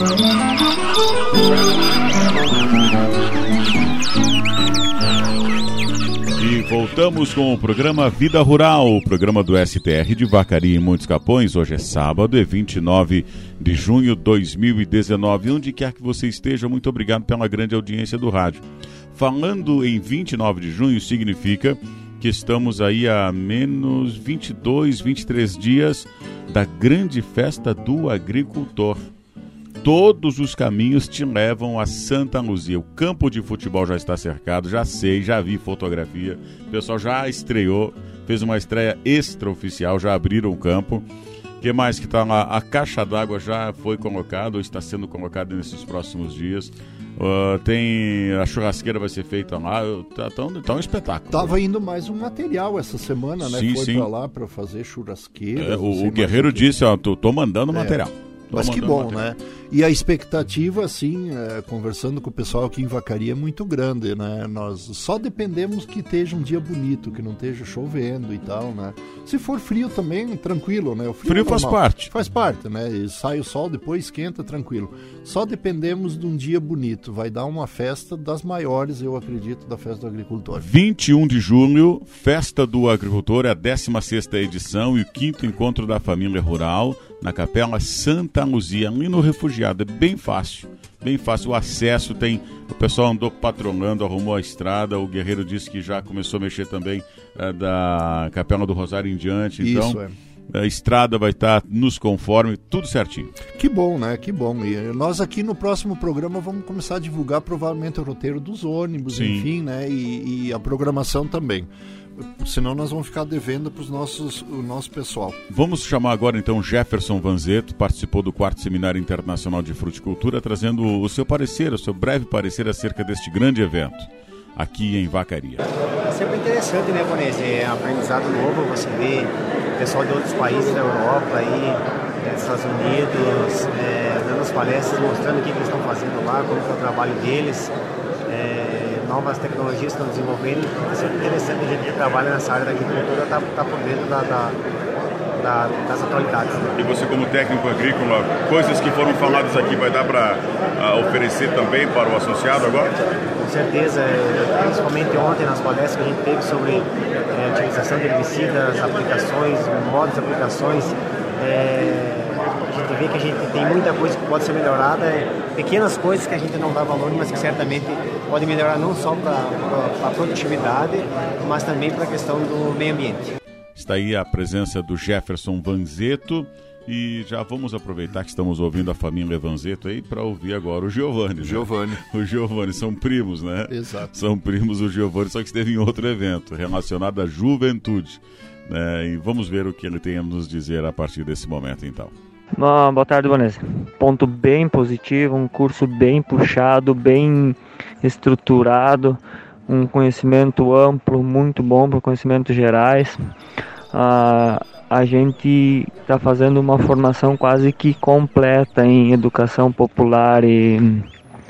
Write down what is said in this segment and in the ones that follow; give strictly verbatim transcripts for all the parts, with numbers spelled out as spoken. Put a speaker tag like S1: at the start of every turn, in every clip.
S1: E voltamos com o programa Vida Rural, o programa do S T R de Vacaria em Montes Capões. Hoje é sábado, é vinte e nove de junho de dois mil e dezenove. Onde quer que você esteja, muito obrigado pela grande audiência do rádio. Falando em vinte e nove de junho, significa que estamos aí a menos vinte e dois, vinte e três dias da grande festa do agricultor. Todos os caminhos te levam a Santa Luzia. O campo de futebol já está cercado, já sei, já vi fotografia. O pessoal já estreou, fez uma estreia extraoficial, já abriram o campo. O que mais que está lá? A caixa d'água já foi colocada, ou está sendo colocada nesses próximos dias. Uh, tem a churrasqueira vai ser feita lá, tá, tá, um, tá um espetáculo.
S2: Tava indo mais um material essa semana, né?
S1: Sim,
S2: foi
S1: sim.
S2: para lá para fazer churrasqueira.
S1: É, o o Guerreiro disse, ó, tô, tô mandando
S2: é.
S1: material.
S2: Mas que bom, né? E a expectativa, assim, é, conversando com o pessoal aqui em Vacaria, é muito grande, né? Nós só dependemos que esteja um dia bonito, que não esteja chovendo e tal, né? Se for frio também, tranquilo, né? O frio,
S1: frio
S2: é
S1: faz parte.
S2: Faz parte, né? E sai o sol, depois esquenta, tranquilo. Só dependemos de um dia bonito. Vai dar uma festa das maiores, eu acredito, da Festa do Agricultor.
S1: vinte e um de julho, Festa do Agricultor, é a décima sexta edição e o quinto encontro da família rural na Capela Santa Luzia, ali no Refugiado. É bem fácil, bem fácil. O acesso tem, o pessoal andou patrolando, arrumou a estrada. O Guerreiro disse que já começou a mexer também uh, da Capela do Rosário em diante. Então,
S2: isso, é.
S1: A estrada vai estar nos conforme, tudo certinho.
S2: Que bom, né? Que bom. E nós aqui no próximo programa vamos começar a divulgar provavelmente o roteiro dos ônibus, Sim. enfim, né? E, e a programação também. Senão nós vamos ficar devendo para nossos, o nosso pessoal.
S1: Vamos chamar agora então Jefferson Vanzeto, participou do quarto Seminário Internacional de Fruticultura, trazendo o seu parecer, o seu breve parecer acerca deste grande evento aqui em Vacaria.
S3: É sempre interessante, né, Bonese? É um aprendizado novo, você vê pessoal de outros países da Europa, aí, dos Estados Unidos, é, dando as palestras, mostrando o que eles estão fazendo lá, como é o trabalho deles. É, novas tecnologias estão desenvolvendo. É sempre interessante a gente que trabalha nessa área da agricultura estar tá, tá por dentro da, da, da, das atualidades. Né?
S1: E você, como técnico agrícola, coisas que foram faladas aqui vai dar para uh, oferecer também para o associado agora?
S3: Com certeza, é, principalmente ontem nas palestras que a gente teve sobre é, a utilização de herbicidas, aplicações, modos de aplicações. É, a gente vê que a gente tem muita coisa que pode ser melhorada, é, pequenas coisas que a gente não dá valor, mas que certamente pode melhorar não só para a produtividade, mas também para a questão do meio ambiente.
S1: Está aí a presença do Jefferson Vanzeto e já vamos aproveitar que estamos ouvindo a família Vanzeto aí para ouvir agora o Giovanni.
S2: Giovanni.
S1: Né? O Giovanni, são primos, né?
S2: Exato.
S1: São primos o Giovanni, só que esteve em outro evento relacionado à juventude. Né? E vamos ver o que ele tem a nos dizer a partir desse momento, então.
S4: Ah, boa tarde, Vanessa. Ponto bem positivo, um curso bem puxado, bem estruturado, um conhecimento amplo, muito bom para conhecimentos gerais. Ah, a gente está fazendo uma formação quase que completa em educação popular e,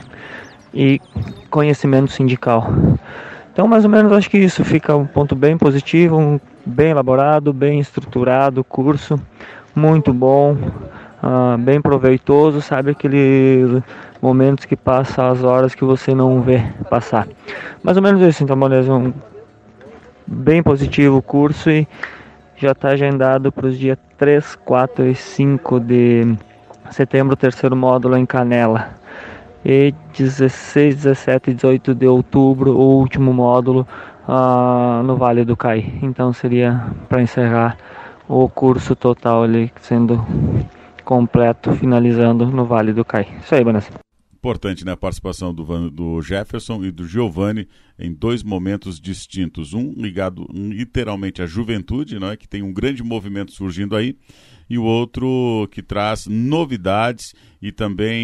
S4: e conhecimento sindical. Então, mais ou menos, acho que isso fica um ponto bem positivo, um bem elaborado, bem estruturado, curso muito bom, uh, bem proveitoso, sabe aqueles momentos que passa as horas que você não vê passar. Mais ou menos isso, então, beleza, um bem positivo o curso e já está agendado para os dias três, quatro e cinco de setembro, o terceiro módulo em Canela. E dezesseis, dezessete e dezoito de outubro, o último módulo uh, no Vale do Caí. Então seria para encerrar o curso total ali sendo completo, finalizando no Vale do Caí. Isso aí, Vanessa.
S1: Importante, né, a participação do, do Jefferson e do Giovanni em dois momentos distintos. Um ligado literalmente à juventude, né, que tem um grande movimento surgindo aí, e o outro que traz novidades e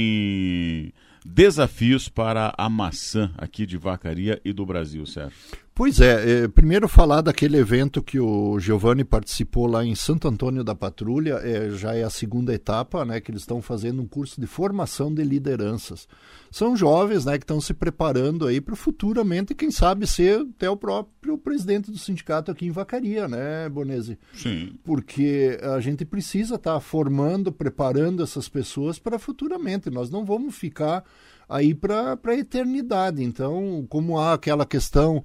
S1: também desafios para a maçã aqui de Vacaria e do Brasil, Sérgio.
S2: Pois é, é, primeiro falar daquele evento que o Giovanni participou lá em Santo Antônio da Patrulha, é, já é a segunda etapa, né, que eles estão fazendo um curso de formação de lideranças. São jovens, né, que estão se preparando aí para futuramente, quem sabe, ser até o próprio presidente do sindicato aqui em Vacaria, né, Bonesi?
S1: Sim.
S2: Porque a gente precisa estar tá formando, preparando essas pessoas para futuramente. Nós não vamos ficar aí para a eternidade. Então, como há aquela questão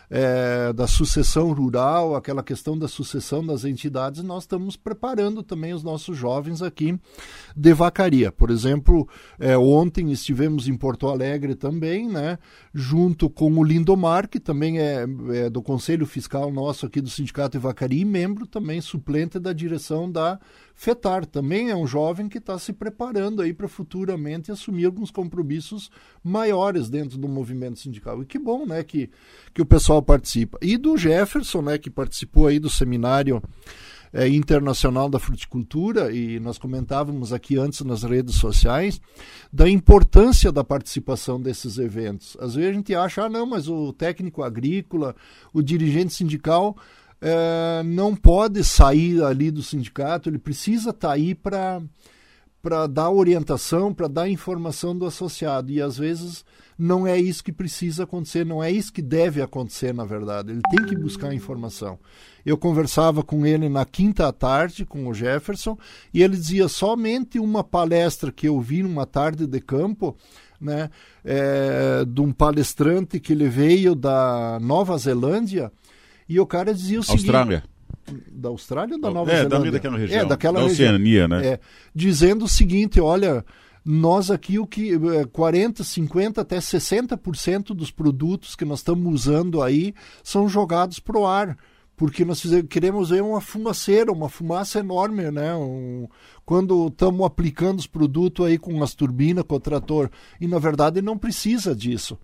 S2: é, da sucessão rural, aquela questão da sucessão das entidades, nós estamos preparando também os nossos jovens aqui de Vacaria. Por exemplo, é, ontem estivemos em Porto Alegre também, né, junto com o Lindomar, que também é, é do Conselho Fiscal nosso aqui do Sindicato de Vacaria e membro também suplente da direção da FETAR. Também é um jovem que está se preparando aí para futuramente assumir alguns compromissos maiores dentro do movimento sindical. E que bom, né, que, que o pessoal participa. E do Jefferson, né, que participou aí do seminário é, internacional da fruticultura, e nós comentávamos aqui antes nas redes sociais, da importância da participação desses eventos. Às vezes a gente acha, ah, não, mas o técnico agrícola, o dirigente sindical, É, não pode sair ali do sindicato, ele precisa estar tá aí para para dar orientação, para dar informação do associado, e às vezes não é isso que precisa acontecer, não é isso que deve acontecer, na verdade. Ele tem que buscar informação. Eu conversava com ele na quinta à tarde, com o Jefferson, e ele dizia, somente uma palestra que eu vi numa tarde de campo, né, é, de um palestrante que ele veio da Nova Zelândia, e o cara dizia o seguinte...
S1: Austrália.
S2: Da Austrália ou da Nova
S1: é,
S2: Zelândia?
S1: É, daquela região.
S2: É, daquela
S1: da
S2: região.
S1: Oceania, né?
S2: É, dizendo o seguinte, olha, nós aqui, o que quarenta, cinquenta, até sessenta por cento dos produtos que nós estamos usando aí são jogados para o ar, porque nós fizemos, queremos ver uma fumaceira, uma fumaça enorme, né? Um, quando estamos aplicando os produtos aí com as turbinas, com o trator, e na verdade não precisa disso.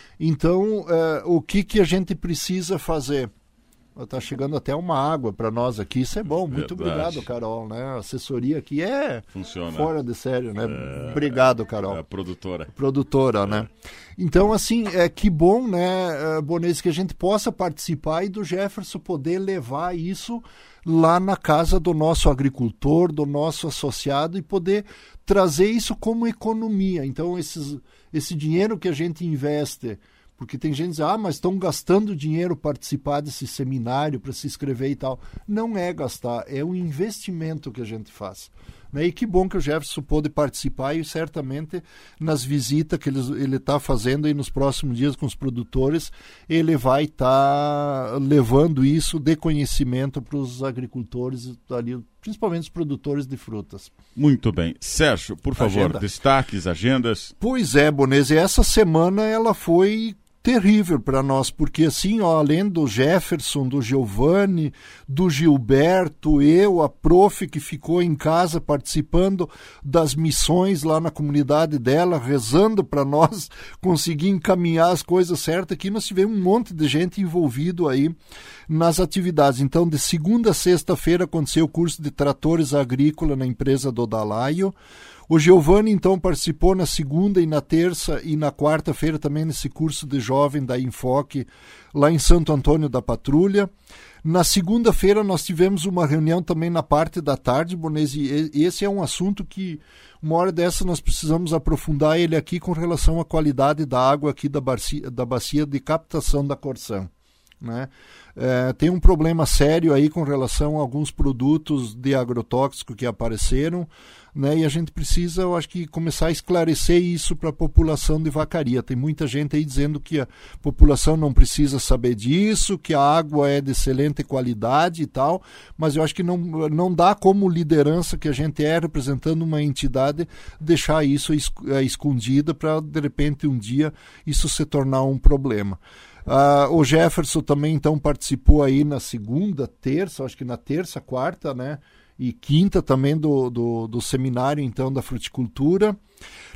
S2: Então, é, o que, que a gente precisa fazer? Está chegando até uma água para nós aqui, isso é bom, muito Verdade. Obrigado, Carol, né? A assessoria aqui é
S1: Funciona.
S2: Fora de sério, né? É, obrigado, Carol.
S1: É a produtora.
S2: Produtora, é. Né? Então, assim, é que bom, né, Bonesi, que a gente possa participar e do Jefferson poder levar isso lá na casa do nosso agricultor, do nosso associado, e poder trazer isso como economia. Então, esses, esse dinheiro que a gente investe... Porque tem gente que diz, ah, mas estão gastando dinheiro para participar desse seminário, para se inscrever e tal. Não é gastar, é um investimento que a gente faz. Né? E que bom que o Jefferson pôde participar, e certamente nas visitas que ele está fazendo aí nos próximos dias com os produtores, ele vai estar tá levando isso de conhecimento para os agricultores, ali, principalmente os produtores de frutas.
S1: Muito bem. Sérgio, por favor, Agenda. Destaques, agendas.
S2: Pois é, Bonesi, essa semana ela foi terrível para nós, porque assim, ó, além do Jefferson, do Giovanni, do Gilberto, eu, a prof que ficou em casa participando das missões lá na comunidade dela, rezando para nós conseguir encaminhar as coisas certas, aqui nós tivemos um monte de gente envolvido aí nas atividades. Então, de segunda a sexta-feira aconteceu o curso de tratores agrícola na empresa do Dalaio. O Giovanni, então, participou na segunda e na terça e na quarta-feira também nesse curso de jovem da Enfoque, lá em Santo Antônio da Patrulha. Na segunda-feira nós tivemos uma reunião também na parte da tarde, Bonesi, e esse é um assunto que uma hora dessa nós precisamos aprofundar ele aqui com relação à qualidade da água aqui da bacia, da bacia de captação da Corsã. Né? É, tem um problema sério aí com relação a alguns produtos de agrotóxico que apareceram, né? E a gente precisa, eu acho que, começar a esclarecer isso para a população de Vacaria. Tem muita gente aí dizendo que a população não precisa saber disso, que a água é de excelente qualidade e tal, mas eu acho que não, não dá, como liderança que a gente é, representando uma entidade, deixar isso es, é, escondida para, de repente, um dia isso se tornar um problema. Uh, o Jefferson também, então, participou aí na segunda, terça, acho que na terça, quarta, né? E quinta também do, do, do seminário, então, da fruticultura.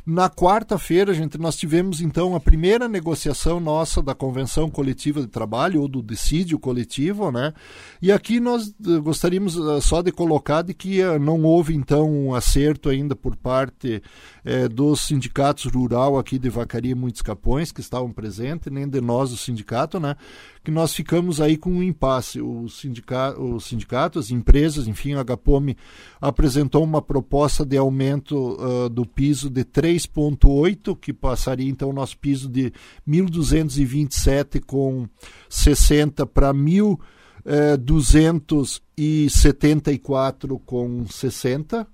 S2: Na quarta-feira, gente, nós tivemos então a primeira negociação nossa da Convenção Coletiva de Trabalho, ou do dissídio coletivo, né? E aqui nós gostaríamos só de colocar de que não houve então um acerto ainda por parte eh, dos sindicatos rural aqui de Vacaria e Muitos Capões, que estavam presentes, nem de nós, o sindicato, né? Que nós ficamos aí com um impasse. O sindicato, os sindicatos, as empresas, enfim, a Agapome apresentou uma proposta de aumento uh, do piso de três vírgula oito, que passaria então o nosso piso de mil duzentos e vinte e sete vírgula sessenta para mil duzentos e setenta e quatro vírgula sessenta.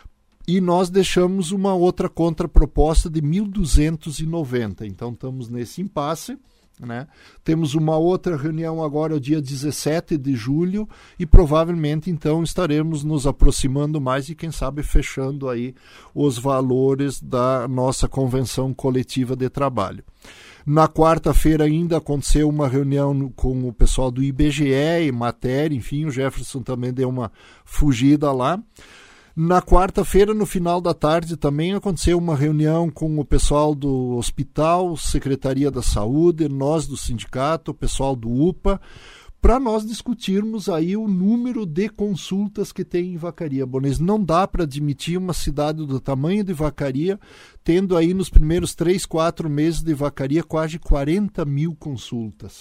S2: E nós deixamos uma outra contraproposta de mil duzentos e noventa. Então estamos nesse impasse. Né? Temos uma outra reunião agora, dia dezessete de julho, e provavelmente então estaremos nos aproximando mais e quem sabe fechando aí os valores da nossa convenção coletiva de trabalho. Na quarta-feira ainda aconteceu uma reunião com o pessoal do I B G E e Matéria, enfim, o Jefferson também deu uma fugida lá. Na quarta-feira, no final da tarde, também aconteceu uma reunião com o pessoal do hospital, Secretaria da Saúde, nós do sindicato, o pessoal do U P A, para nós discutirmos aí o número de consultas que tem em Vacaria. Bones, não dá para admitir uma cidade do tamanho de Vacaria, tendo aí nos primeiros três, quatro meses de Vacaria quase quarenta mil consultas.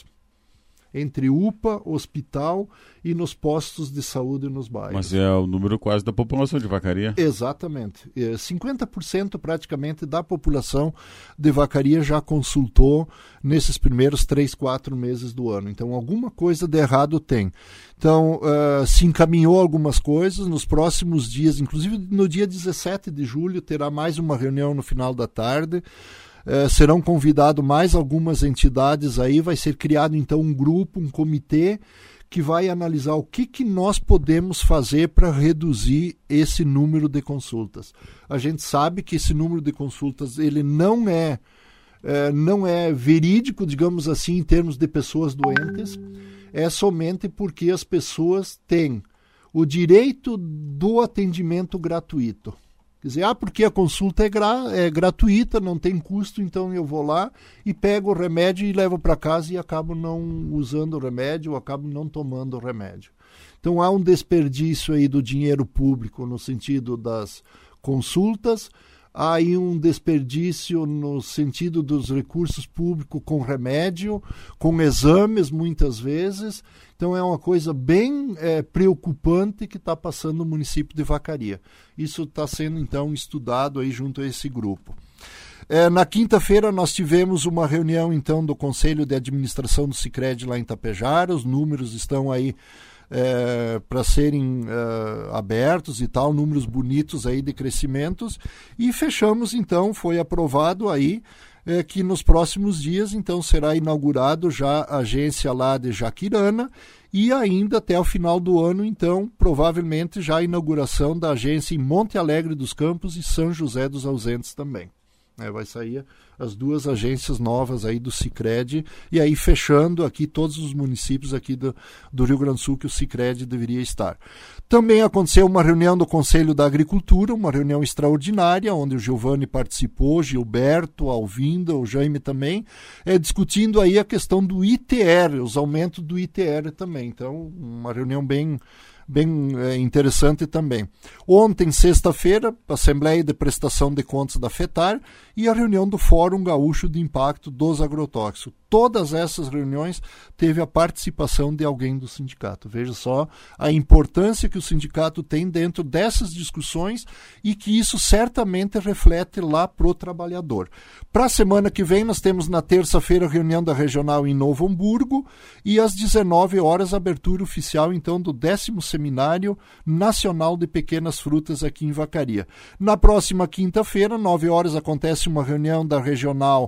S2: Entre U P A, hospital e nos postos de saúde nos bairros.
S1: Mas é o número quase da população de Vacaria.
S2: Exatamente. cinquenta por cento praticamente da população de Vacaria já consultou nesses primeiros três, quatro meses do ano. Então, alguma coisa de errado tem. Então, uh, se encaminhou algumas coisas. Nos próximos dias, inclusive no dia dezessete de julho, terá mais uma reunião no final da tarde. Uh, serão convidados mais algumas entidades aí, vai ser criado então um grupo, um comitê que vai analisar o que, que nós podemos fazer para reduzir esse número de consultas. A gente sabe que esse número de consultas ele não é, é não é verídico, digamos assim, em termos de pessoas doentes, é somente porque as pessoas têm o direito do atendimento gratuito. Quer dizer, ah, porque a consulta é, gra- é gratuita, não tem custo, então eu vou lá e pego o remédio e levo para casa e acabo não usando o remédio, ou acabo não tomando o remédio. Então há um desperdício aí do dinheiro público no sentido das consultas, há aí um desperdício no sentido dos recursos públicos com remédio, com exames muitas vezes. Então é uma coisa bem é, preocupante que está passando no município de Vacaria. Isso está sendo então estudado aí junto a esse grupo. É, na quinta-feira nós tivemos uma reunião então do Conselho de Administração do Sicredi lá em Tapejara. Os números estão aí é, para serem é, abertos e tal, números bonitos aí de crescimentos. E fechamos então, foi aprovado aí É que nos próximos dias, então, será inaugurado já a agência lá de Jaquirana e ainda até o final do ano, então, provavelmente já a inauguração da agência em Monte Alegre dos Campos e São José dos Ausentes também. É, vai sair as duas agências novas aí do Sicredi e aí fechando aqui todos os municípios aqui do, do Rio Grande do Sul que o Sicredi deveria estar. Também aconteceu uma reunião do Conselho da Agricultura, uma reunião extraordinária, onde o Giovanni participou, Gilberto, Alvinda, o Jaime também, é, discutindo aí a questão do I T R, os aumentos do I T R também. Então, uma reunião bem... bem é, interessante também. Ontem, sexta-feira, a Assembleia de Prestação de Contas da FETAR e a reunião do Fórum Gaúcho de Impacto dos Agrotóxicos. Todas essas reuniões teve a participação de alguém do sindicato. Veja só a importância que o sindicato tem dentro dessas discussões e que isso certamente reflete lá para o trabalhador. Para a semana que vem, nós temos na terça-feira a reunião da Regional em Novo Hamburgo e às dezenove horas a abertura oficial então do décimo Seminário Nacional de Pequenas Frutas aqui em Vacaria. Na próxima quinta-feira, nove horas, acontece uma reunião da Regional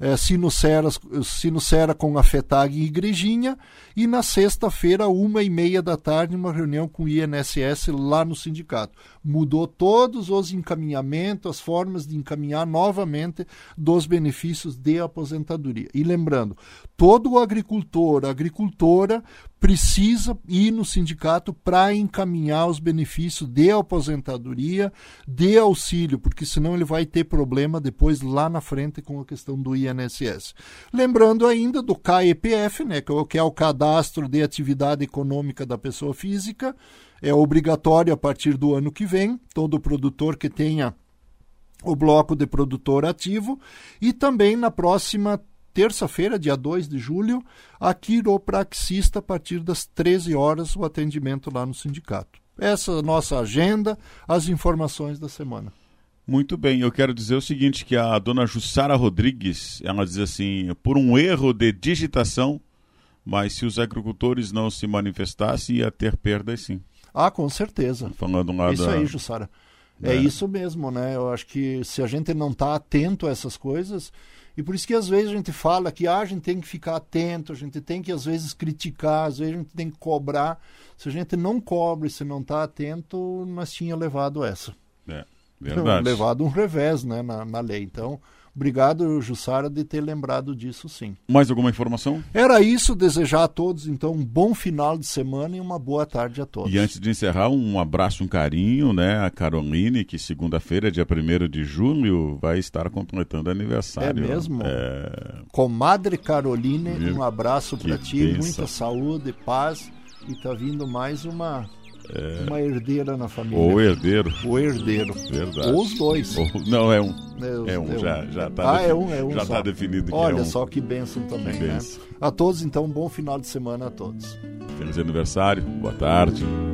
S2: é, Sinocera, Sinocera com a FETAG e Igrejinha, e na sexta-feira, uma e meia da tarde, uma reunião com o I N S S lá no sindicato. Mudou todos os encaminhamentos, as formas de encaminhar novamente dos benefícios de aposentadoria. E lembrando, todo agricultor, agricultora, precisa ir no sindicato para encaminhar os benefícios de aposentadoria, de auxílio, porque senão ele vai ter problema depois lá na frente com a questão do I N S S. Lembrando ainda do K E P F, né, que é o Cadastro de Atividade Econômica da Pessoa Física, é obrigatório a partir do ano que vem, todo produtor que tenha o bloco de produtor ativo, e também na próxima terça-feira, dia dois de julho, a quiropraxista a partir das treze horas, o atendimento lá no sindicato. Essa é a nossa agenda, as informações da semana.
S1: Muito bem, eu quero dizer o seguinte, que a dona Jussara Rodrigues, ela diz assim, por um erro de digitação, mas se os agricultores não se manifestassem, ia ter perdas sim.
S2: Ah, com certeza.
S1: Falando lá
S2: isso
S1: da...
S2: aí, Jussara. É. é isso mesmo, né? Eu acho que se a gente não está atento a essas coisas, e por isso que às vezes a gente fala que ah, a gente tem que ficar atento, a gente tem que às vezes criticar, às vezes a gente tem que cobrar. Se a gente não cobra e se não está atento, nós tinha levado essa.
S1: É, verdade.
S2: Levado um revés, né, na, na lei. Então, obrigado, Jussara, de ter lembrado disso, sim.
S1: Mais alguma informação?
S2: Era isso, desejar a todos, então, um bom final de semana e uma boa tarde a todos.
S1: E antes de encerrar, um abraço, um carinho, né, a Caroline, que segunda-feira, dia primeiro de julho, vai estar completando aniversário.
S2: É mesmo?
S1: É...
S2: Comadre Caroline,
S1: Meu,
S2: um abraço para ti,
S1: benção.
S2: Muita saúde, paz, e tá vindo mais uma... É... uma herdeira na família.
S1: Ou herdeiro.
S2: O herdeiro.
S1: Verdade.
S2: Ou os dois.
S1: Ou, não, é um.
S2: É,
S1: é um,
S2: é um.
S1: já, já tá
S2: ah,
S1: defini...
S2: é um, é um
S1: já
S2: só.
S1: tá definido que
S2: Olha
S1: é um.
S2: só que bênção também,
S1: que bênção.
S2: Né? A todos, então, um bom final de semana a todos.
S1: Feliz aniversário, boa tarde.